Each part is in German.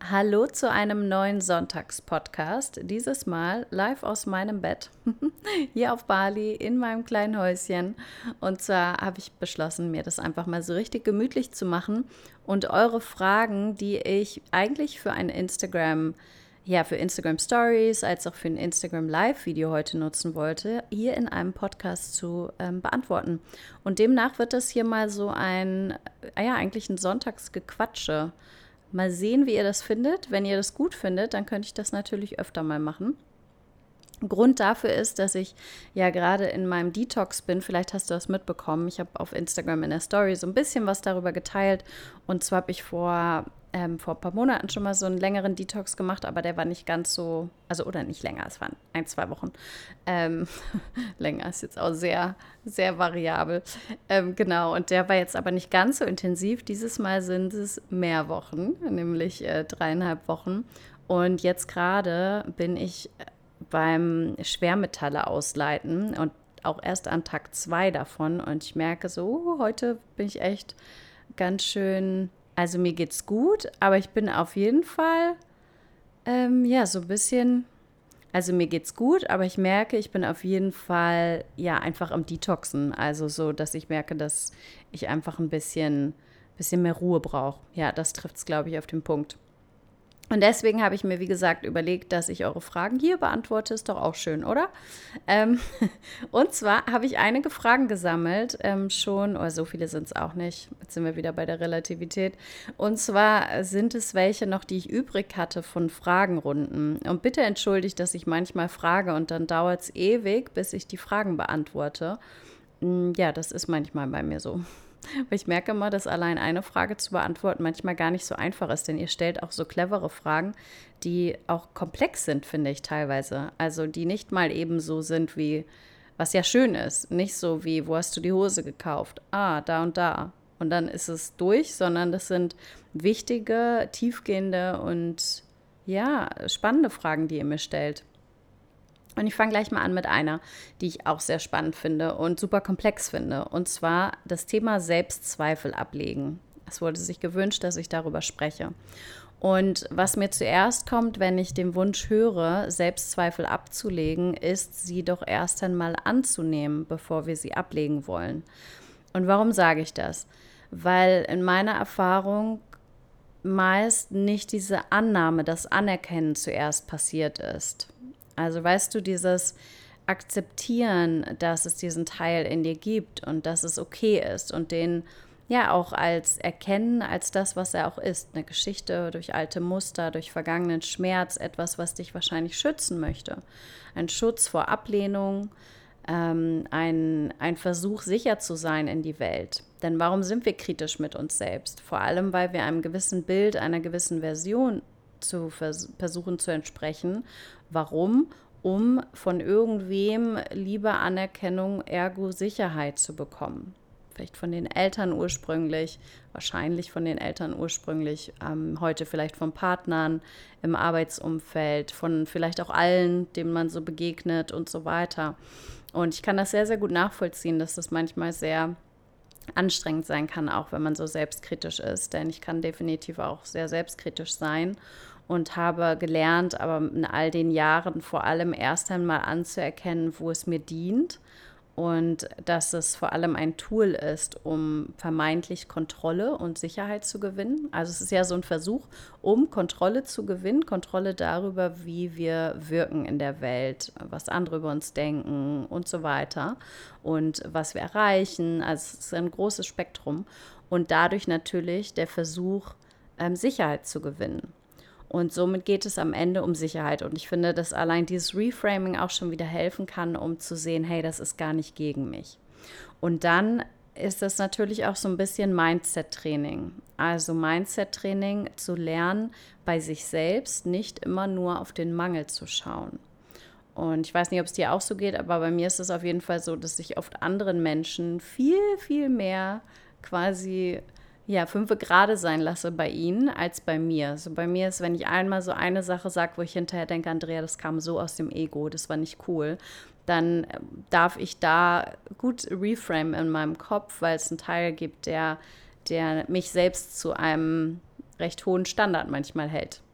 Hallo zu einem neuen Sonntagspodcast. Dieses Mal live aus meinem Bett, hier auf Bali, in meinem kleinen Häuschen. Und zwar habe ich beschlossen, mir das einfach mal so richtig gemütlich zu machen und eure Fragen, die ich eigentlich für ein für Instagram Stories als auch für ein Instagram Live-Video heute nutzen wollte, hier in einem Podcast zu beantworten. Und demnach wird das hier mal so eigentlich ein Sonntagsgequatsche. Mal sehen, wie ihr das findet. Wenn ihr das gut findet, dann könnte ich das natürlich öfter mal machen. Grund dafür ist, dass ich ja gerade in meinem Detox bin. Vielleicht hast du das mitbekommen. Ich habe auf Instagram in der Story so ein bisschen was darüber geteilt. Und zwar habe ich vor ein paar Monaten schon mal so einen längeren Detox gemacht, aber der war nicht ganz so, also oder nicht länger, es waren 1, 2 Wochen. Ähm, Länger ist jetzt auch sehr, sehr variabel. Genau, und der war jetzt aber nicht ganz so intensiv. Dieses Mal sind es mehr Wochen, nämlich 3,5 Wochen. Und jetzt gerade bin ich beim Schwermetalle ausleiten und auch erst an Tag 2 davon. Und ich merke so, heute bin ich echt ganz schön, also mir geht's gut, aber ich bin auf jeden Fall, so ein bisschen, also mir geht's gut, aber ich merke, ich bin auf jeden Fall, ja, einfach am Detoxen. Also so, dass ich merke, dass ich einfach ein bisschen mehr Ruhe brauche. Ja, das trifft es, glaube ich, auf den Punkt. Und deswegen habe ich mir, wie gesagt, überlegt, dass ich eure Fragen hier beantworte. Ist doch auch schön, oder? Ähm, und zwar habe ich einige Fragen gesammelt, schon, oder so viele sind es auch nicht. Jetzt sind wir wieder bei der Relativität. Und zwar sind es welche noch, die ich übrig hatte von Fragenrunden. Und bitte entschuldigt, dass ich manchmal frage und dann dauert es ewig, bis ich die Fragen beantworte. Ja, das ist manchmal bei mir so. Aber ich merke immer, dass allein eine Frage zu beantworten manchmal gar nicht so einfach ist, denn ihr stellt auch so clevere Fragen, die auch komplex sind, finde ich teilweise. Also die nicht mal eben so sind wie, was ja schön ist, nicht so wie, wo hast du die Hose gekauft? Ah, da und da. Und dann ist es durch, sondern das sind wichtige, tiefgehende und ja, spannende Fragen, die ihr mir stellt. Und ich fange gleich mal an mit einer, die ich auch sehr spannend finde und super komplex finde. Und zwar das Thema Selbstzweifel ablegen. Es wurde sich gewünscht, dass ich darüber spreche. Und was mir zuerst kommt, wenn ich den Wunsch höre, Selbstzweifel abzulegen, ist, sie doch erst einmal anzunehmen, bevor wir sie ablegen wollen. Und warum sage ich das? Weil in meiner Erfahrung meist nicht diese Annahme, das Anerkennen zuerst passiert ist. Also weißt du, dieses Akzeptieren, dass es diesen Teil in dir gibt und dass es okay ist und den ja auch als erkennen, als das, was er auch ist. Eine Geschichte durch alte Muster, durch vergangenen Schmerz, etwas, was dich wahrscheinlich schützen möchte. Ein Schutz vor Ablehnung, ein Versuch, sicher zu sein in die Welt. Denn warum sind wir kritisch mit uns selbst? Vor allem, weil wir einem gewissen Bild, einer gewissen Version versuchen zu entsprechen. Warum? Um von irgendwem Liebe, Anerkennung, ergo Sicherheit zu bekommen. Vielleicht von den Eltern ursprünglich, wahrscheinlich von den Eltern ursprünglich, heute vielleicht von Partnern im Arbeitsumfeld, von vielleicht auch allen, denen man so begegnet und so weiter. Und ich kann das sehr, sehr gut nachvollziehen, dass das manchmal sehr anstrengend sein kann, auch wenn man so selbstkritisch ist. Denn ich kann definitiv auch sehr selbstkritisch sein und habe gelernt, aber in all den Jahren vor allem erst einmal anzuerkennen, wo es mir dient und dass es vor allem ein Tool ist, um vermeintlich Kontrolle und Sicherheit zu gewinnen. Also es ist ja so ein Versuch, um Kontrolle zu gewinnen, Kontrolle darüber, wie wir wirken in der Welt, was andere über uns denken und so weiter und was wir erreichen. Also es ist ein großes Spektrum und dadurch natürlich der Versuch, Sicherheit zu gewinnen. Und somit geht es am Ende um Sicherheit. Und ich finde, dass allein dieses Reframing auch schon wieder helfen kann, um zu sehen, hey, das ist gar nicht gegen mich. Und dann ist das natürlich auch so ein bisschen Mindset-Training. Also Mindset-Training zu lernen, bei sich selbst nicht immer nur auf den Mangel zu schauen. Und ich weiß nicht, ob es dir auch so geht, aber bei mir ist es auf jeden Fall so, dass ich oft anderen Menschen viel, viel mehr quasi ja, fünfe gerade sein lasse bei ihnen als bei mir. So bei mir ist, wenn ich einmal so eine Sache sage, wo ich hinterher denke, Andrea, das kam so aus dem Ego, das war nicht cool, dann darf ich da gut reframe in meinem Kopf, weil es einen Teil gibt, der mich selbst zu einem recht hohen Standard manchmal hält.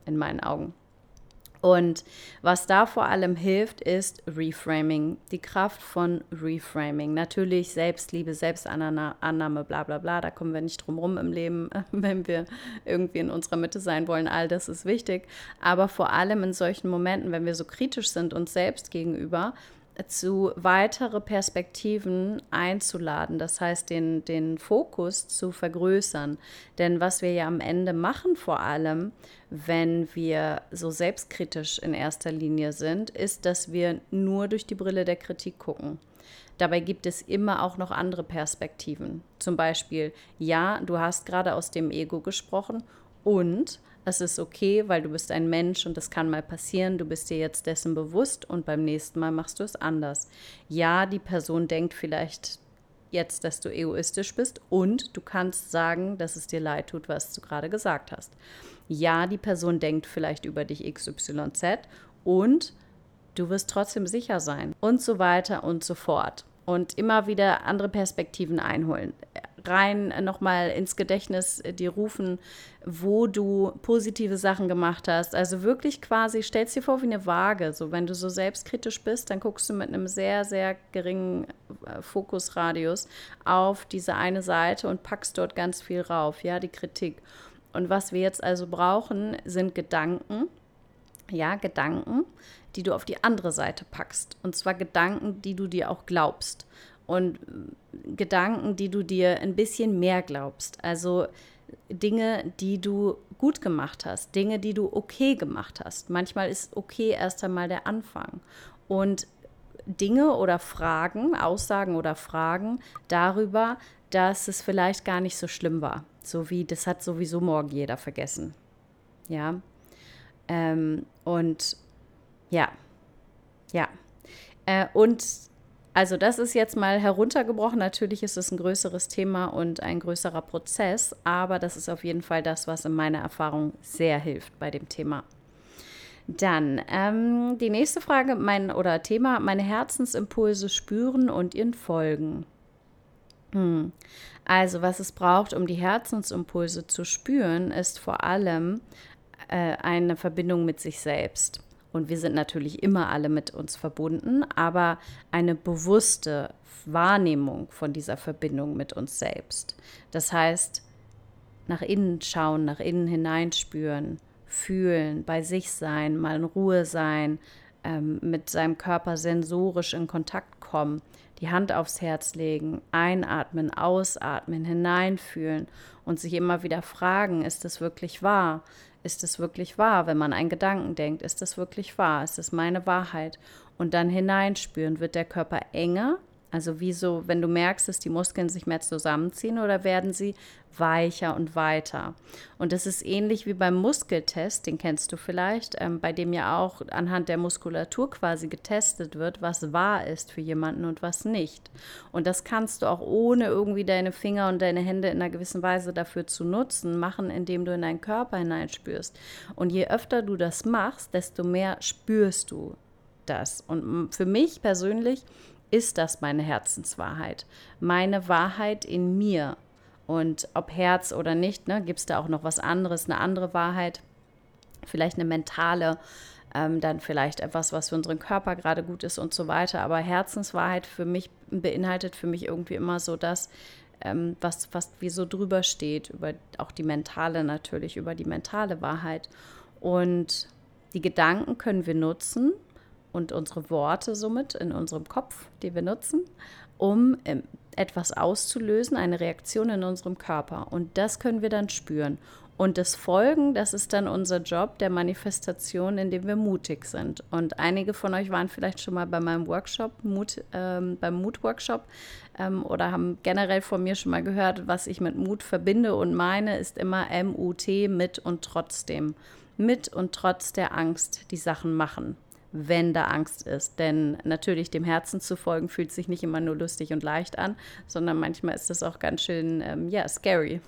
in meinen Augen. Und was da vor allem hilft, ist Reframing, die Kraft von Reframing. Natürlich Selbstliebe, Selbstannahme, bla bla bla, da kommen wir nicht drum rum im Leben, wenn wir irgendwie in unserer Mitte sein wollen. All das ist wichtig, aber vor allem in solchen Momenten, wenn wir so kritisch sind uns selbst gegenüber, zu weitere Perspektiven einzuladen, das heißt den Fokus zu vergrößern. Denn was wir ja am Ende machen vor allem, wenn wir so selbstkritisch in erster Linie sind, ist, dass wir nur durch die Brille der Kritik gucken. Dabei gibt es immer auch noch andere Perspektiven. Zum Beispiel, ja, du hast gerade aus dem Ego gesprochen und es ist okay, weil du bist ein Mensch und das kann mal passieren. Du bist dir jetzt dessen bewusst und beim nächsten Mal machst du es anders. Ja, die Person denkt vielleicht jetzt, dass du egoistisch bist und du kannst sagen, dass es dir leid tut, was du gerade gesagt hast. Ja, die Person denkt vielleicht über dich XYZ und du wirst trotzdem sicher sein und so weiter und so fort. Und immer wieder andere Perspektiven einholen. Rein nochmal ins Gedächtnis dir rufen, wo du positive Sachen gemacht hast. Also wirklich quasi, stellst dir vor wie eine Waage. So, wenn du so selbstkritisch bist, dann guckst du mit einem sehr, sehr geringen Fokusradius auf diese eine Seite und packst dort ganz viel rauf, ja, die Kritik. Und was wir jetzt also brauchen, sind Gedanken, die du auf die andere Seite packst. Und zwar Gedanken, die du dir auch glaubst. Und Gedanken, die du dir ein bisschen mehr glaubst. Also Dinge, die du gut gemacht hast, Dinge, die du okay gemacht hast. Manchmal ist okay erst einmal der Anfang. Und Dinge oder Fragen, Aussagen oder Fragen darüber, dass es vielleicht gar nicht so schlimm war. So wie, das hat sowieso morgen jeder vergessen. Ja. Und ja. Und also das ist jetzt mal heruntergebrochen. Natürlich ist es ein größeres Thema und ein größerer Prozess, aber das ist auf jeden Fall das, was in meiner Erfahrung sehr hilft bei dem Thema. Dann die nächste Frage Thema, meine Herzensimpulse spüren und ihnen folgen. Also was es braucht, um die Herzensimpulse zu spüren, ist vor allem eine Verbindung mit sich selbst. Und wir sind natürlich immer alle mit uns verbunden, aber eine bewusste Wahrnehmung von dieser Verbindung mit uns selbst. Das heißt, nach innen schauen, nach innen hineinspüren, fühlen, bei sich sein, mal in Ruhe sein, mit seinem Körper sensorisch in Kontakt kommen, die Hand aufs Herz legen, einatmen, ausatmen, hineinfühlen und sich immer wieder fragen, ist es wirklich wahr? Ist es wirklich wahr, wenn man einen Gedanken denkt? Ist es wirklich wahr? Ist es meine Wahrheit? Und dann hineinspüren, wird der Körper enger? Also wie so, wenn du merkst, dass die Muskeln sich mehr zusammenziehen oder werden sie weicher und weiter. Und das ist ähnlich wie beim Muskeltest, den kennst du vielleicht, bei dem ja auch anhand der Muskulatur quasi getestet wird, was wahr ist für jemanden und was nicht. Und das kannst du auch ohne irgendwie deine Finger und deine Hände in einer gewissen Weise dafür zu nutzen, machen, indem du in deinen Körper hineinspürst. Und je öfter du das machst, desto mehr spürst du das. Und für mich persönlich ist das meine Herzenswahrheit, meine Wahrheit in mir. Und ob Herz oder nicht, ne, gibt es da auch noch was anderes, eine andere Wahrheit, vielleicht eine mentale, dann vielleicht etwas, was für unseren Körper gerade gut ist und so weiter. Aber Herzenswahrheit für mich beinhaltet für mich irgendwie immer so das, was fast wie so drüber steht, über auch die mentale natürlich, über die mentale Wahrheit. Und die Gedanken können wir nutzen, und unsere Worte somit in unserem Kopf, die wir nutzen, um etwas auszulösen, eine Reaktion in unserem Körper. Und das können wir dann spüren. Und das Folgen, das ist dann unser Job der Manifestation, in dem wir mutig sind. Und einige von euch waren vielleicht schon mal bei meinem Workshop, beim Mut-Workshop, oder haben generell von mir schon mal gehört, was ich mit Mut verbinde. Und meine ist immer M-U-T, mit und trotzdem. Mit und trotz der Angst die Sachen machen, wenn da Angst ist. Denn natürlich dem Herzen zu folgen, fühlt sich nicht immer nur lustig und leicht an, sondern manchmal ist das auch ganz schön, scary.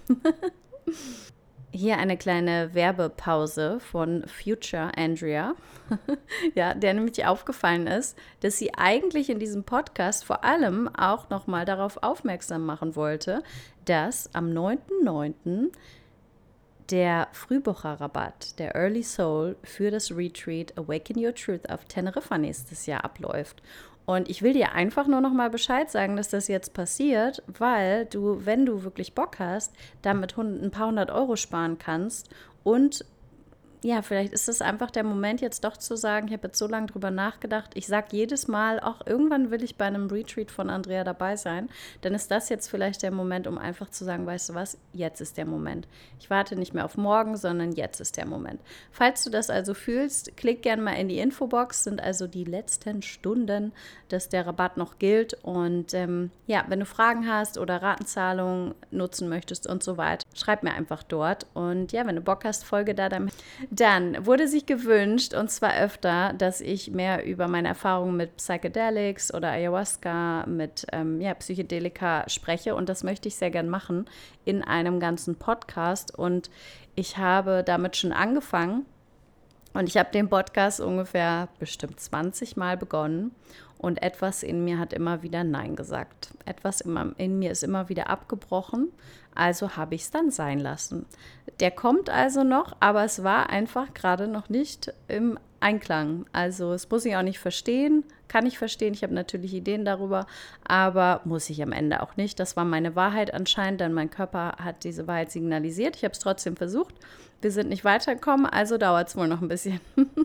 Hier eine kleine Werbepause von Future Andrea, ja, der nämlich aufgefallen ist, dass sie eigentlich in diesem Podcast vor allem auch nochmal darauf aufmerksam machen wollte, dass am 9.9. der Frühbucherrabatt, der Early Soul für das Retreat Awaken Your Truth auf Teneriffa nächstes Jahr abläuft. Und ich will dir einfach nur noch mal Bescheid sagen, dass das jetzt passiert, weil du, wenn du wirklich Bock hast, damit ein paar hundert Euro sparen kannst und ja, vielleicht ist es einfach der Moment, jetzt doch zu sagen, ich habe jetzt so lange drüber nachgedacht. Ich sage jedes Mal, auch irgendwann will ich bei einem Retreat von Andrea dabei sein. Dann ist das jetzt vielleicht der Moment, um einfach zu sagen, weißt du was, jetzt ist der Moment. Ich warte nicht mehr auf morgen, sondern jetzt ist der Moment. Falls du das also fühlst, klick gerne mal in die Infobox, sind also die letzten Stunden, dass der Rabatt noch gilt. Und ja, wenn du Fragen hast oder Ratenzahlungen nutzen möchtest und so weiter, schreib mir einfach dort. Und ja, wenn du Bock hast, folge da damit. Dann wurde sich gewünscht, und zwar öfter, dass ich mehr über meine Erfahrungen mit Psychedelics oder Ayahuasca, mit Psychedelika spreche. Und das möchte ich sehr gern machen in einem ganzen Podcast. Und ich habe damit schon angefangen. Und ich habe den Podcast ungefähr bestimmt 20 Mal begonnen. Und etwas in mir hat immer wieder Nein gesagt. Etwas in mir ist immer wieder abgebrochen. Also habe ich es dann sein lassen. Der kommt also noch, aber es war einfach gerade noch nicht im Einklang. Also es muss ich auch nicht verstehen, kann ich verstehen. Ich habe natürlich Ideen darüber, aber muss ich am Ende auch nicht. Das war meine Wahrheit anscheinend, denn mein Körper hat diese Wahrheit signalisiert. Ich habe es trotzdem versucht. Wir sind nicht weitergekommen, also dauert es wohl noch ein bisschen.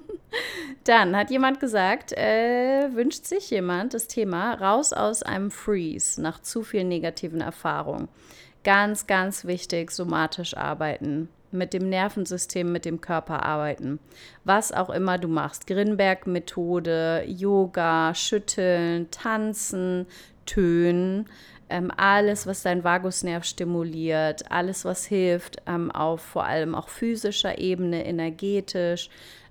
Dann hat jemand gesagt, wünscht sich jemand das Thema raus aus einem Freeze nach zu vielen negativen Erfahrungen. Ganz, ganz wichtig, somatisch arbeiten, mit dem Nervensystem, mit dem Körper arbeiten. Was auch immer du machst, Grinberg-Methode, Yoga, Schütteln, Tanzen, Tönen, alles, was dein Vagusnerv stimuliert, alles, was hilft, auf vor allem auch physischer Ebene, energetisch,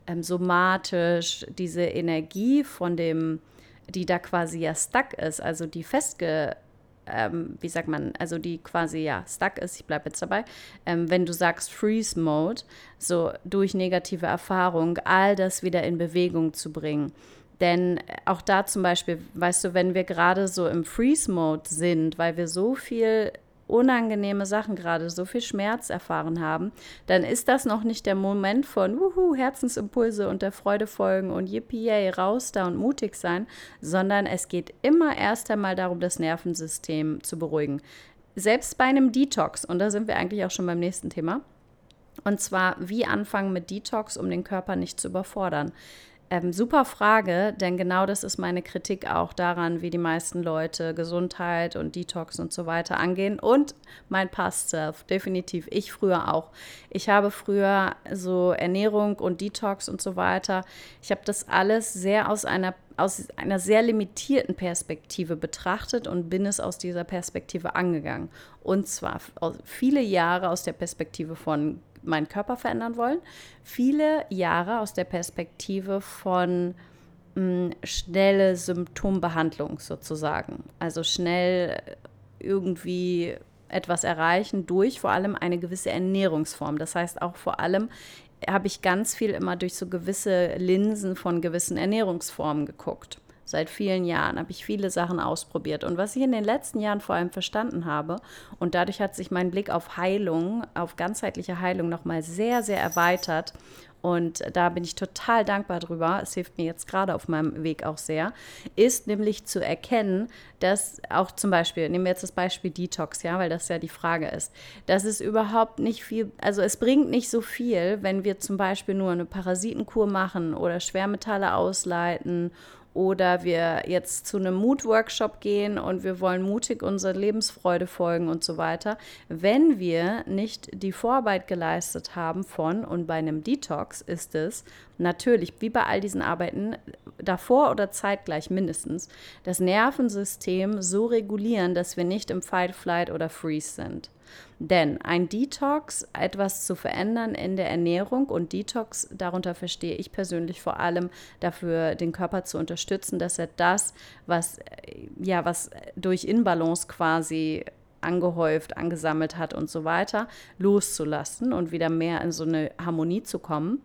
somatisch, diese Energie von dem, die da quasi ja stuck ist, also die also die quasi ja stuck ist, ich bleibe jetzt dabei, wenn du sagst Freeze Mode, so durch negative Erfahrung, all das wieder in Bewegung zu bringen. Denn auch da zum Beispiel, weißt du, wenn wir gerade so im Freeze-Mode sind, weil wir so viel unangenehme Sachen gerade, so viel Schmerz erfahren haben, dann ist das noch nicht der Moment von Herzensimpulse und der Freude folgen und yippie, yay, raus da und mutig sein, sondern es geht immer erst einmal darum, das Nervensystem zu beruhigen. Selbst bei einem Detox, und da sind wir eigentlich auch schon beim nächsten Thema, und zwar wie anfangen mit Detox, um den Körper nicht zu überfordern. Super Frage, denn genau das ist meine Kritik auch daran, wie die meisten Leute Gesundheit und Detox und so weiter angehen. Und mein Past Self, definitiv. Ich früher auch. Ich habe früher so Ernährung und Detox und so weiter. Ich habe das alles sehr aus einer sehr limitierten Perspektive betrachtet und bin es aus dieser Perspektive angegangen. Und zwar viele Jahre aus der Perspektive von meinen Körper verändern wollen, viele Jahre aus der Perspektive von schnelle Symptombehandlung sozusagen. Also schnell irgendwie etwas erreichen durch vor allem eine gewisse Ernährungsform. Das heißt auch vor allem habe ich ganz viel immer durch so gewisse Linsen von gewissen Ernährungsformen geguckt. Seit vielen Jahren habe ich viele Sachen ausprobiert. Und was ich in den letzten Jahren vor allem verstanden habe, und dadurch hat sich mein Blick auf Heilung, auf ganzheitliche Heilung nochmal sehr, sehr erweitert. Und da bin ich total dankbar drüber, es hilft mir jetzt gerade auf meinem Weg auch sehr, ist nämlich zu erkennen, dass auch zum Beispiel, nehmen wir jetzt das Beispiel Detox, ja, weil das ja die Frage ist, dass es überhaupt nicht viel, also es bringt nicht so viel, wenn wir zum Beispiel nur eine Parasitenkur machen oder Schwermetalle ausleiten oder wir jetzt zu einem Mood-Workshop gehen und wir wollen mutig unserer Lebensfreude folgen und so weiter, wenn wir nicht die Vorarbeit geleistet haben und bei einem Detox ist es natürlich, wie bei all diesen Arbeiten, davor oder zeitgleich mindestens, das Nervensystem so regulieren, dass wir nicht im Fight, Flight oder Freeze sind. Denn ein Detox, etwas zu verändern in der Ernährung und Detox, darunter verstehe ich persönlich vor allem dafür, den Körper zu unterstützen, dass er das, was durch Inbalance quasi angehäuft, angesammelt hat und so weiter, loszulassen und wieder mehr in so eine Harmonie zu kommen.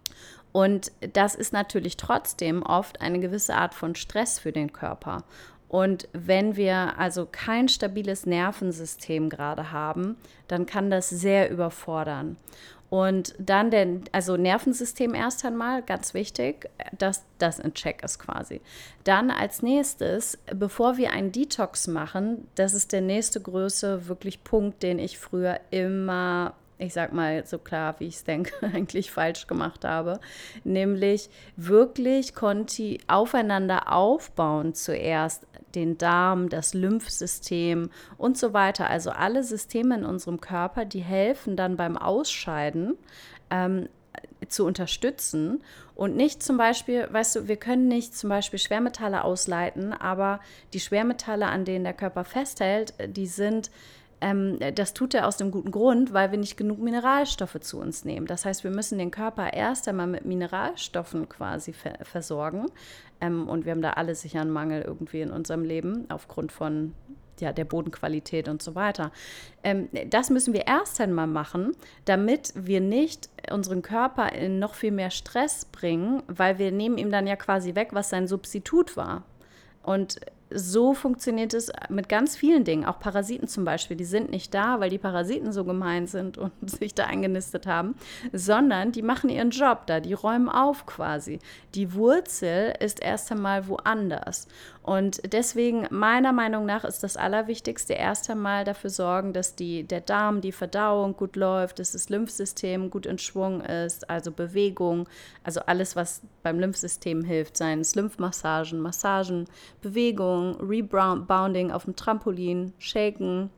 Und das ist natürlich trotzdem oft eine gewisse Art von Stress für den Körper. Und wenn wir also kein stabiles Nervensystem gerade haben, dann kann das sehr überfordern. Und dann also Nervensystem erst einmal, ganz wichtig, dass das in Check ist quasi. Dann als nächstes, bevor wir einen Detox machen, das ist der nächste große wirklich Punkt, den ich früher immer, ich sag mal so klar, wie ich es denke, eigentlich falsch gemacht habe, nämlich wirklich aufeinander aufbauen zuerst, den Darm, das Lymphsystem und so weiter. Also alle Systeme in unserem Körper, die helfen dann beim Ausscheiden zu unterstützen und nicht zum Beispiel, weißt du, wir können nicht zum Beispiel Schwermetalle ausleiten, aber die Schwermetalle, an denen der Körper festhält, das tut er aus dem guten Grund, weil wir nicht genug Mineralstoffe zu uns nehmen. Das heißt, wir müssen den Körper erst einmal mit Mineralstoffen quasi versorgen. Und wir haben da alle sicher einen Mangel irgendwie in unserem Leben aufgrund von der Bodenqualität und so weiter. Das müssen wir erst einmal machen, damit wir nicht unseren Körper in noch viel mehr Stress bringen, weil wir nehmen ihm dann ja quasi weg, was sein Substitut war. Und so funktioniert es mit ganz vielen Dingen, auch Parasiten zum Beispiel, die sind nicht da, weil die Parasiten so gemein sind und sich da eingenistet haben, sondern die machen ihren Job da, die räumen auf quasi. Die Wurzel ist erst einmal woanders. Und deswegen, meiner Meinung nach, ist das Allerwichtigste erst einmal dafür sorgen, dass der Darm, die Verdauung gut läuft, dass das Lymphsystem gut in Schwung ist, also Bewegung, also alles, was beim Lymphsystem hilft, seien es Lymphmassagen, Massagen, Bewegung, Rebounding auf dem Trampolin, Shaken,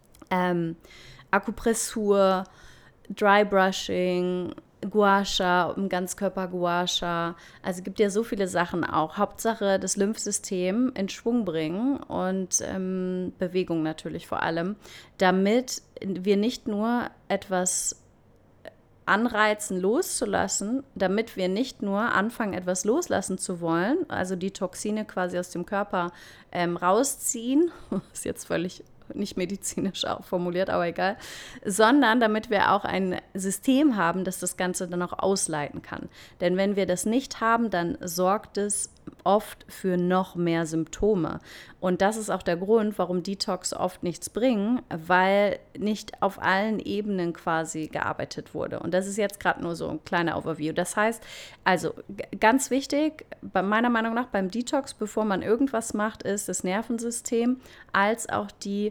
Akupressur, Dry Brushing, Gua Sha, im Ganzkörper Gua Sha. Also es gibt ja so viele Sachen auch. Hauptsache das Lymphsystem in Schwung bringen und Bewegung natürlich vor allem, damit wir nicht nur etwas anreizen, loszulassen, damit wir nicht nur anfangen, etwas loslassen zu wollen, also die Toxine quasi aus dem Körper rausziehen, ist jetzt völlig nicht medizinisch auch formuliert, aber egal, sondern damit wir auch ein System haben, das das Ganze dann auch ausleiten kann. Denn wenn wir das nicht haben, dann sorgt es oft für noch mehr Symptome. Und das ist auch der Grund, warum Detox oft nichts bringen, weil nicht auf allen Ebenen quasi gearbeitet wurde. Und das ist jetzt gerade nur so ein kleiner Overview. Das heißt, also ganz wichtig, meiner Meinung nach beim Detox, bevor man irgendwas macht, ist das Nervensystem als auch die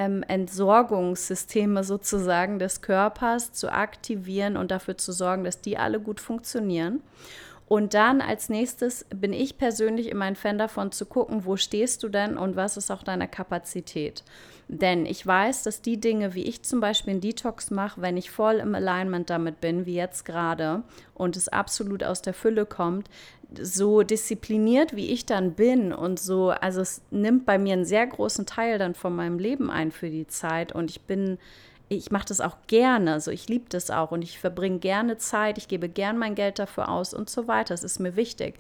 Entsorgungssysteme sozusagen des Körpers zu aktivieren und dafür zu sorgen, dass die alle gut funktionieren. Und dann als nächstes bin ich persönlich immer ein Fan davon zu gucken, wo stehst du denn und was ist auch deine Kapazität. Denn ich weiß, dass die Dinge, wie ich zum Beispiel einen Detox mache, wenn ich voll im Alignment damit bin, wie jetzt gerade, und es absolut aus der Fülle kommt, so diszipliniert, wie ich dann bin und so, also es nimmt bei mir einen sehr großen Teil dann von meinem Leben ein für die Zeit und ich mache das auch gerne, so ich liebe das auch und ich verbringe gerne Zeit, ich gebe gern mein Geld dafür aus und so weiter. Das ist mir wichtig.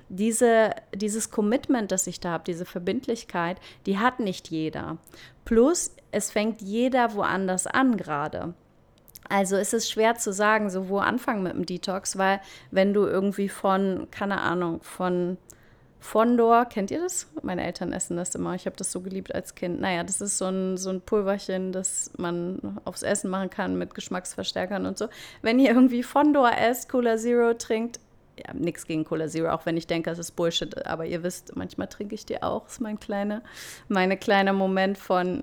Dieses Commitment, das ich da habe, diese Verbindlichkeit, die hat nicht jeder. Plus, es fängt jeder woanders an gerade. Also ist es schwer zu sagen, so wo anfangen mit dem Detox, weil wenn du irgendwie keine Ahnung, von Fondor, kennt ihr das? Meine Eltern essen das immer. Ich habe das so geliebt als Kind. Naja, das ist so ein Pulverchen, das man aufs Essen machen kann mit Geschmacksverstärkern und so. Wenn ihr irgendwie Fondor esst, Cola Zero trinkt, ja, nichts gegen Cola Zero, auch wenn ich denke, das ist Bullshit. Aber ihr wisst, manchmal trinke ich die auch. Das ist mein kleiner Moment von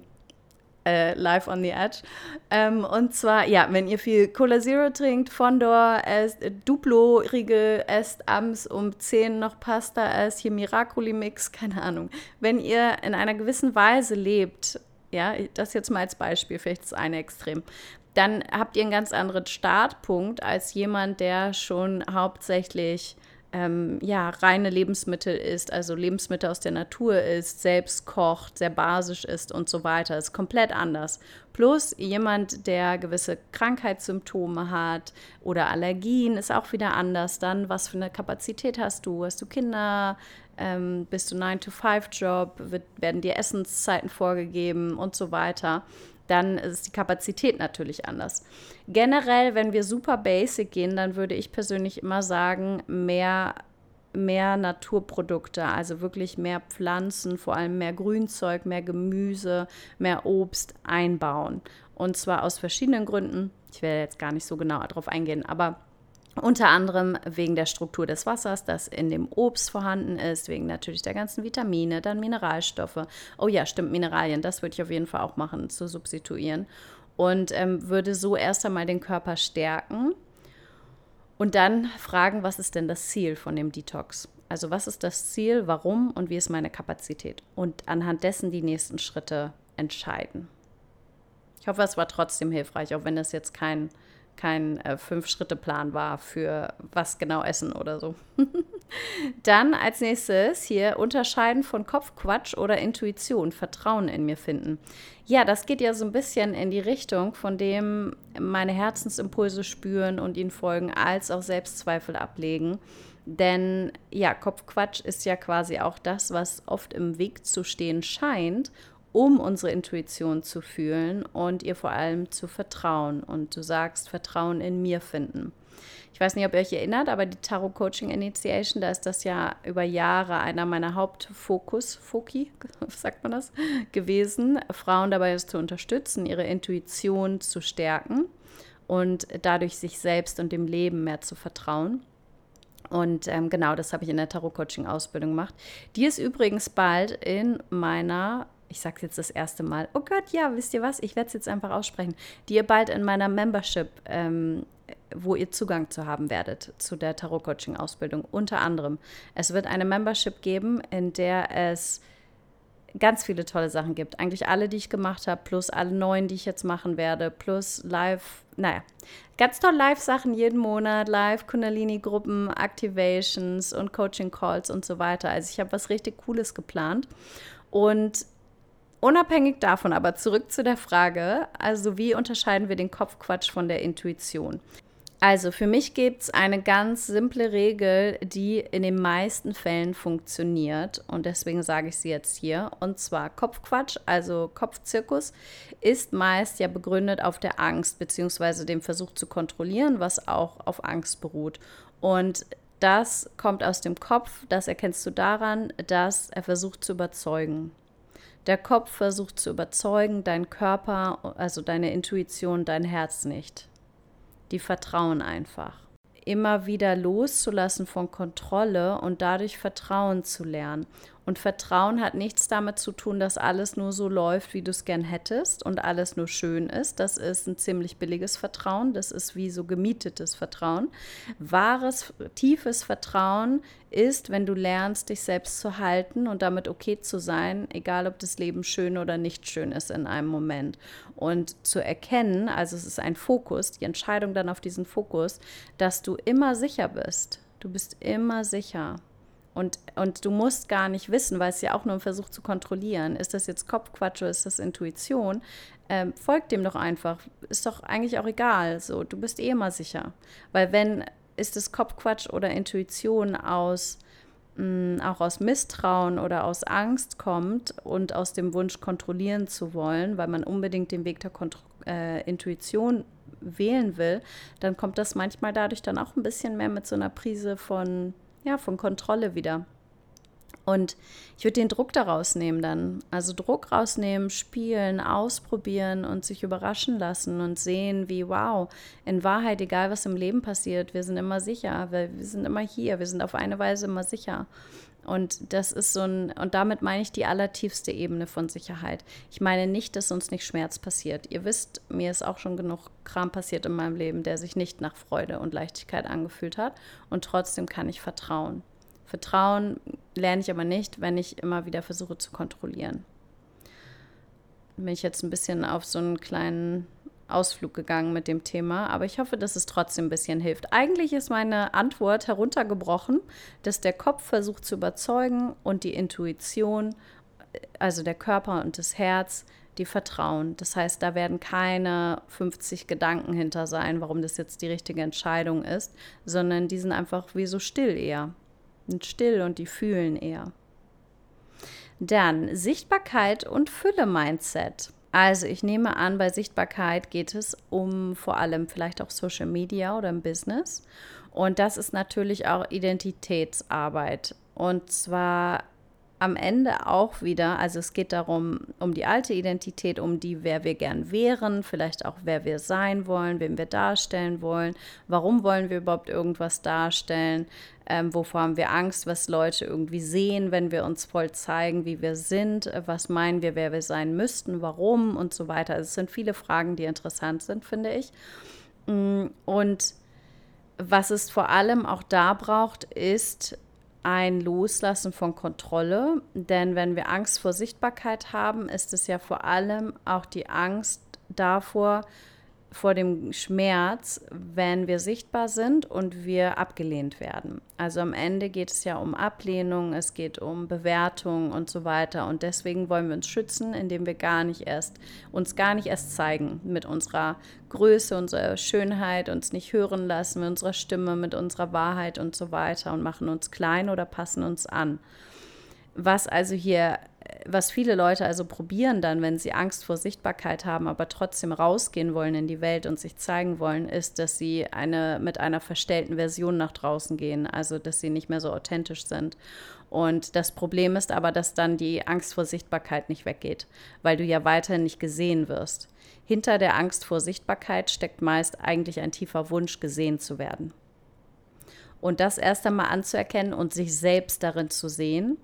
Live on the Edge. Und zwar, ja, wenn ihr viel Cola Zero trinkt, Fondor esst, Duplo-Riegel esst, abends um 10 noch Pasta esst, hier Miracoli-Mix, keine Ahnung. Wenn ihr in einer gewissen Weise lebt, ja, das jetzt mal als Beispiel, vielleicht das eine Extrem, dann habt ihr einen ganz anderen Startpunkt als jemand, der schon hauptsächlich reine Lebensmittel isst, also Lebensmittel aus der Natur isst, selbst kocht, sehr basisch ist und so weiter. Das ist komplett anders. Plus jemand, der gewisse Krankheitssymptome hat oder Allergien, ist auch wieder anders. Dann, was für eine Kapazität hast du? Hast du Kinder? Bist du 9-to-5-Job? Werden dir Essenszeiten vorgegeben und so weiter? Dann ist die Kapazität natürlich anders. Generell, wenn wir super basic gehen, dann würde ich persönlich immer sagen, mehr mehr Naturprodukte, also wirklich mehr Pflanzen, vor allem mehr Grünzeug, mehr Gemüse, mehr Obst einbauen. Und zwar aus verschiedenen Gründen. Ich werde jetzt gar nicht so genau darauf eingehen, aber unter anderem wegen der Struktur des Wassers, das in dem Obst vorhanden ist, wegen natürlich der ganzen Vitamine, dann Mineralstoffe. Oh ja, stimmt, Mineralien, das würde ich auf jeden Fall auch machen, zu substituieren. Und würde so erst einmal den Körper stärken und dann fragen, was ist denn das Ziel von dem Detox? Also was ist das Ziel, warum und wie ist meine Kapazität? Und anhand dessen die nächsten Schritte entscheiden. Ich hoffe, es war trotzdem hilfreich, auch wenn das jetzt kein 5-Schritte-Plan war für was genau essen oder so. Dann als nächstes hier unterscheiden von Kopfquatsch oder Intuition, Vertrauen in mir finden. Ja, das geht ja so ein bisschen in die Richtung, von dem meine Herzensimpulse spüren und ihnen folgen, als auch Selbstzweifel ablegen. Denn ja, Kopfquatsch ist ja quasi auch das, was oft im Weg zu stehen scheint, um unsere Intuition zu fühlen und ihr vor allem zu vertrauen. Und du sagst, Vertrauen in mir finden. Ich weiß nicht, ob ihr euch erinnert, aber die Tarot Coaching Initiation, da ist das ja über Jahre einer meiner Foki, sagt man das, gewesen, Frauen dabei zu unterstützen, ihre Intuition zu stärken und dadurch sich selbst und dem Leben mehr zu vertrauen. Und genau, das habe ich in der Tarot-Coaching-Ausbildung gemacht. Die ist übrigens bald in meiner, ich sage es jetzt das erste Mal, oh Gott, ja, wisst ihr was, ich werde es jetzt einfach aussprechen, die ihr bald in meiner Membership, wo ihr Zugang zu haben werdet, zu der Tarot-Coaching-Ausbildung. Unter anderem, es wird eine Membership geben, in der es ganz viele tolle Sachen gibt. Eigentlich alle, die ich gemacht habe, plus alle neuen, die ich jetzt machen werde, plus live, ganz toll Live-Sachen jeden Monat, Live-Kundalini-Gruppen, Activations und Coaching-Calls und so weiter. Also ich habe was richtig Cooles geplant. Und unabhängig davon aber zurück zu der Frage, also wie unterscheiden wir den Kopfquatsch von der Intuition? Also für mich gibt es eine ganz simple Regel, die in den meisten Fällen funktioniert und deswegen sage ich sie jetzt hier. Und zwar Kopfquatsch, also Kopfzirkus, ist meist ja begründet auf der Angst bzw. dem Versuch zu kontrollieren, was auch auf Angst beruht. Und das kommt aus dem Kopf, das erkennst du daran, dass er versucht zu überzeugen. Der Kopf versucht zu überzeugen, dein Körper, also deine Intuition, dein Herz nicht. Die vertrauen einfach. Immer wieder loszulassen von Kontrolle und dadurch Vertrauen zu lernen. Und Vertrauen hat nichts damit zu tun, dass alles nur so läuft, wie du es gern hättest und alles nur schön ist. Das ist ein ziemlich billiges Vertrauen. Das ist wie so gemietetes Vertrauen. Wahres, tiefes Vertrauen ist, wenn du lernst, dich selbst zu halten und damit okay zu sein, egal ob das Leben schön oder nicht schön ist in einem Moment. Und zu erkennen, also es ist ein Fokus, die Entscheidung dann auf diesen Fokus, dass du immer sicher bist. Du bist immer sicher. Und du musst gar nicht wissen, weil es ja auch nur ein Versuch zu kontrollieren. Ist das jetzt Kopfquatsch oder ist das Intuition? Folg dem doch einfach. Ist doch eigentlich auch egal. So, du bist eh immer sicher. Weil wenn ist es Kopfquatsch oder Intuition auch aus Misstrauen oder aus Angst kommt und aus dem Wunsch kontrollieren zu wollen, weil man unbedingt den Weg der Intuition wählen will, dann kommt das manchmal dadurch dann auch ein bisschen mehr mit so einer Prise von Kontrolle wieder. Und ich würde den Druck daraus nehmen dann. Also Druck rausnehmen, spielen, ausprobieren und sich überraschen lassen und sehen, wie, wow, in Wahrheit, egal was im Leben passiert, wir sind immer sicher, wir sind immer hier, wir sind auf eine Weise immer sicher. Und das ist und damit meine ich die allertiefste Ebene von Sicherheit. Ich meine nicht, dass uns nicht Schmerz passiert. Ihr wisst, mir ist auch schon genug Kram passiert in meinem Leben, der sich nicht nach Freude und Leichtigkeit angefühlt hat. Und trotzdem kann ich vertrauen. Vertrauen lerne ich aber nicht, wenn ich immer wieder versuche zu kontrollieren. Bin ich jetzt ein bisschen auf so einen kleinen Ausflug gegangen mit dem Thema, aber ich hoffe, dass es trotzdem ein bisschen hilft. Eigentlich ist meine Antwort heruntergebrochen, dass der Kopf versucht zu überzeugen und die Intuition, also der Körper und das Herz, die vertrauen. Das heißt, da werden keine 50 Gedanken hinter sein, warum das jetzt die richtige Entscheidung ist, sondern die sind einfach wie so still eher. Und still und die fühlen eher. Dann Sichtbarkeit und Fülle-Mindset. Also ich nehme an, bei Sichtbarkeit geht es um vor allem vielleicht auch Social Media oder im Business. Und das ist natürlich auch Identitätsarbeit. Und zwar am Ende auch wieder, also es geht darum, um die alte Identität, um die, wer wir gern wären, vielleicht auch, wer wir sein wollen, wen wir darstellen wollen, warum wollen wir überhaupt irgendwas darstellen, wovor haben wir Angst, was Leute irgendwie sehen, wenn wir uns voll zeigen, wie wir sind, was meinen wir, wer wir sein müssten, warum und so weiter. Also es sind viele Fragen, die interessant sind, finde ich. Und was es vor allem auch da braucht, ist ein Loslassen von Kontrolle. Denn wenn wir Angst vor Sichtbarkeit haben, ist es ja vor allem auch die Angst davor, vor dem Schmerz, wenn wir sichtbar sind und wir abgelehnt werden. Also am Ende geht es ja um Ablehnung, es geht um Bewertung und so weiter. Und deswegen wollen wir uns schützen, indem wir uns gar nicht erst zeigen mit unserer Größe, unserer Schönheit, uns nicht hören lassen, mit unserer Stimme, mit unserer Wahrheit und so weiter und machen uns klein oder passen uns an. Was viele Leute also probieren dann, wenn sie Angst vor Sichtbarkeit haben, aber trotzdem rausgehen wollen in die Welt und sich zeigen wollen, ist, dass sie mit einer verstellten Version nach draußen gehen, also dass sie nicht mehr so authentisch sind. Und das Problem ist aber, dass dann die Angst vor Sichtbarkeit nicht weggeht, weil du ja weiterhin nicht gesehen wirst. Hinter der Angst vor Sichtbarkeit steckt meist eigentlich ein tiefer Wunsch, gesehen zu werden. Und das erst einmal anzuerkennen und sich selbst darin zu sehen,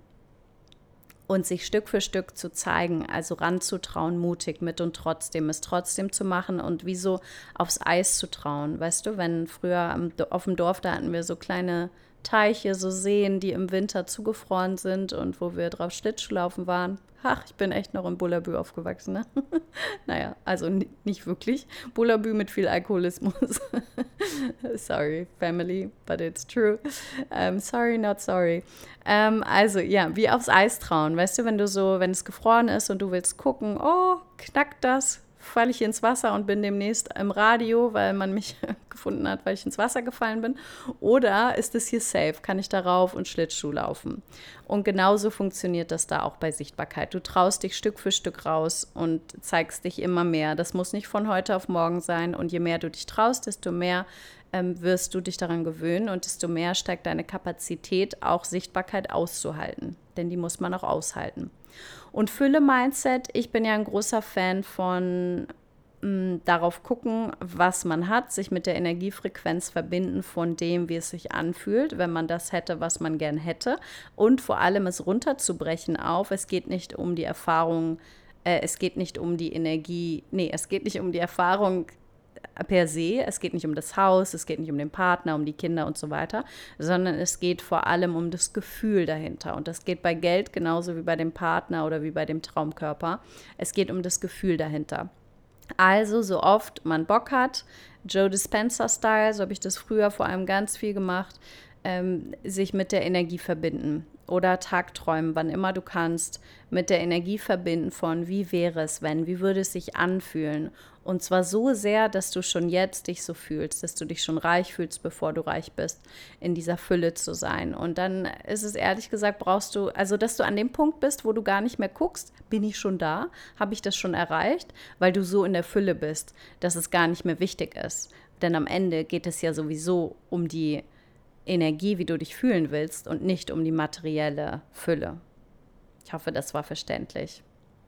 und sich Stück für Stück zu zeigen, also ranzutrauen, mutig mit und es trotzdem zu machen und wie so aufs Eis zu trauen. Weißt du, wenn früher auf dem Dorf, da hatten wir so kleine Teiche, so Seen, die im Winter zugefroren sind und wo wir drauf Schlittschuhlaufen waren. Ach, ich bin echt noch in Bullabü aufgewachsen, ne? Naja, also nicht wirklich. Bullabü mit viel Alkoholismus. Sorry, family, but it's true. Sorry, not sorry. Also, ja, wie aufs Eis trauen. Weißt du, wenn es gefroren ist und du willst gucken, oh, knackt das, falle ich ins Wasser und bin demnächst im Radio, weil man mich gefunden hat, weil ich ins Wasser gefallen bin. Oder ist es hier safe? Kann ich darauf und Schlittschuh laufen? Und genauso funktioniert das da auch bei Sichtbarkeit. Du traust dich Stück für Stück raus und zeigst dich immer mehr. Das muss nicht von heute auf morgen sein. Und je mehr du dich traust, desto mehr wirst du dich daran gewöhnen und desto mehr steigt deine Kapazität, auch Sichtbarkeit auszuhalten. Denn die muss man auch aushalten. Und Fülle-Mindset, ich bin ja ein großer Fan von darauf gucken, was man hat, sich mit der Energiefrequenz verbinden von dem, wie es sich anfühlt, wenn man das hätte, was man gern hätte. Und vor allem es runterzubrechen auf, es geht nicht um die Erfahrung, es geht nicht um die Energie, es geht nicht um die Erfahrung per se, es geht nicht um das Haus, es geht nicht um den Partner, um die Kinder und so weiter, sondern es geht vor allem um das Gefühl dahinter. Und das geht bei Geld genauso wie bei dem Partner oder wie bei dem Traumkörper. Es geht um das Gefühl dahinter. Also so oft man Bock hat, Joe Dispenza-Style, so habe ich das früher vor allem ganz viel gemacht, sich mit der Energie verbinden oder Tagträumen, wann immer du kannst, mit der Energie verbinden von wie wäre es, wenn, wie würde es sich anfühlen. Und zwar so sehr, dass du schon jetzt dich so fühlst, dass du dich schon reich fühlst, bevor du reich bist, in dieser Fülle zu sein. Und dann ist es ehrlich gesagt, brauchst du, also dass du an dem Punkt bist, wo du gar nicht mehr guckst, bin ich schon da, habe ich das schon erreicht, weil du so in der Fülle bist, dass es gar nicht mehr wichtig ist. Denn am Ende geht es ja sowieso um die Energie, wie du dich fühlen willst und nicht um die materielle Fülle. Ich hoffe, das war verständlich.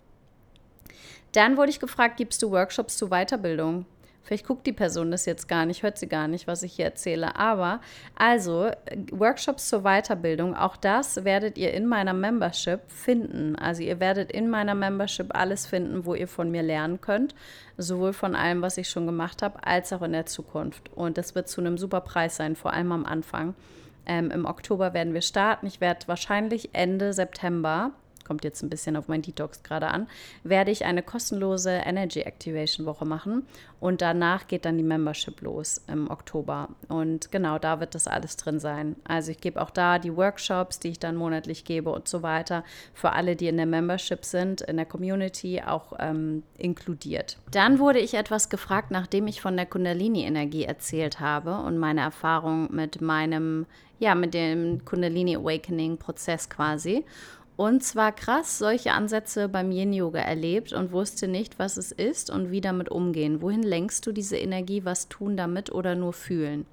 Dann wurde ich gefragt, gibst du Workshops zu Weiterbildung? Vielleicht guckt die Person das jetzt gar nicht, hört sie gar nicht, was ich hier erzähle. Aber also Workshops zur Weiterbildung, auch das werdet ihr in meiner Membership finden. Also ihr werdet in meiner Membership alles finden, wo ihr von mir lernen könnt. Sowohl von allem, was ich schon gemacht habe, als auch in der Zukunft. Und das wird zu einem super Preis sein, vor allem am Anfang. Im Oktober werden wir starten. Ich werde wahrscheinlich Ende September, kommt jetzt ein bisschen auf mein Detox gerade an, werde ich eine kostenlose Energy Activation Woche machen und danach geht dann die Membership los im Oktober und genau, da wird das alles drin sein. Also ich gebe auch da die Workshops, die ich dann monatlich gebe und so weiter, für alle, die in der Membership sind, in der Community auch inkludiert. Dann wurde ich etwas gefragt, nachdem ich von der Kundalini-Energie erzählt habe und meine Erfahrung mit mit dem Kundalini Awakening Prozess quasi. Und zwar krass solche Ansätze beim Yin-Yoga erlebt und wusste nicht, was es ist und wie damit umgehen. Wohin lenkst du diese Energie, was tun damit oder nur fühlen?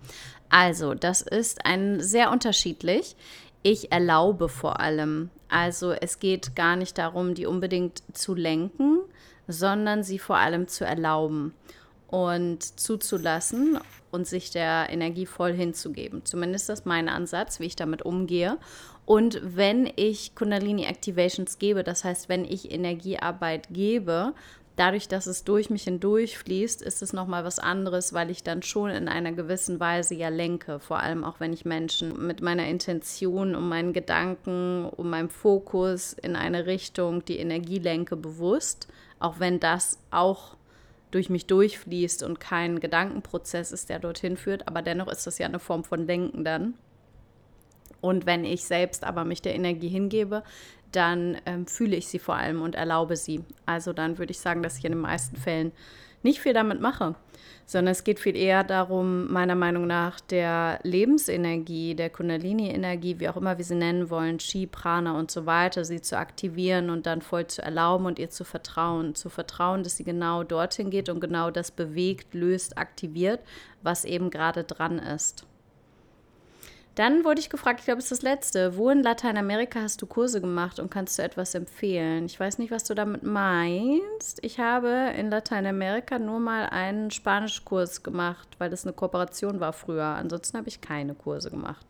Also, das ist sehr unterschiedlich. Ich erlaube vor allem. Also, es geht gar nicht darum, die unbedingt zu lenken, sondern sie vor allem zu erlauben und zuzulassen und sich der Energie voll hinzugeben. Zumindest ist das mein Ansatz, wie ich damit umgehe. Und wenn ich Kundalini Activations gebe, das heißt, wenn ich Energiearbeit gebe, dadurch, dass es durch mich hindurch fließt, ist es nochmal was anderes, weil ich dann schon in einer gewissen Weise ja lenke. Vor allem auch, wenn ich Menschen mit meiner Intention und meinen Gedanken und meinem Fokus in eine Richtung die Energie lenke bewusst. Auch wenn das auch durch mich durchfließt und kein Gedankenprozess ist, der dorthin führt. Aber dennoch ist das ja eine Form von Lenken dann. Und wenn ich selbst aber mich der Energie hingebe, dann fühle ich sie vor allem und erlaube sie. Also dann würde ich sagen, dass ich in den meisten Fällen nicht viel damit mache, sondern es geht viel eher darum, meiner Meinung nach, der Lebensenergie, der Kundalini-Energie, wie auch immer wir sie nennen wollen, Chi, Prana und so weiter, sie zu aktivieren und dann voll zu erlauben und ihr zu vertrauen, dass sie genau dorthin geht und genau das bewegt, löst, aktiviert, was eben gerade dran ist. Dann wurde ich gefragt, ich glaube, es ist das Letzte. Wo in Lateinamerika hast du Kurse gemacht und kannst du etwas empfehlen? Ich weiß nicht, was du damit meinst. Ich habe in Lateinamerika nur mal einen Spanischkurs gemacht, weil das eine Kooperation war früher. Ansonsten habe ich keine Kurse gemacht.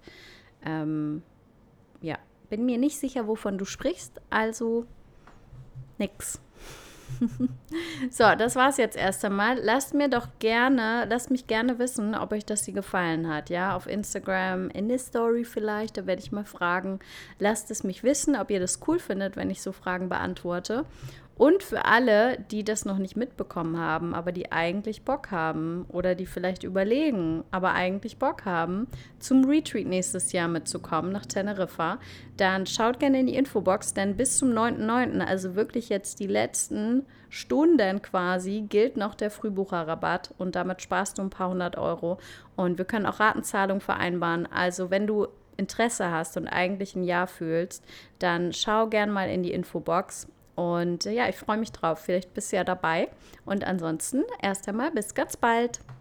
Ja, bin mir nicht sicher, wovon du sprichst, also nix. So, das war's jetzt erst einmal. Lasst mich gerne wissen, ob euch das hier gefallen hat. Ja, auf Instagram, in der Story vielleicht, da werde ich mal fragen. Lasst es mich wissen, ob ihr das cool findet, wenn ich so Fragen beantworte. Und für alle, die das noch nicht mitbekommen haben, aber die eigentlich Bock haben oder die vielleicht überlegen, aber eigentlich Bock haben, zum Retreat nächstes Jahr mitzukommen nach Teneriffa, dann schaut gerne in die Infobox, denn bis zum 9.9., also wirklich jetzt die letzten Stunden quasi, gilt noch der Frühbucherrabatt und damit sparst du ein paar 100 € und wir können auch Ratenzahlung vereinbaren. Also wenn du Interesse hast und eigentlich ein Ja fühlst, dann schau gern mal in die Infobox. Und ja, ich freue mich drauf. Vielleicht bist du ja dabei. Und ansonsten erst einmal bis ganz bald.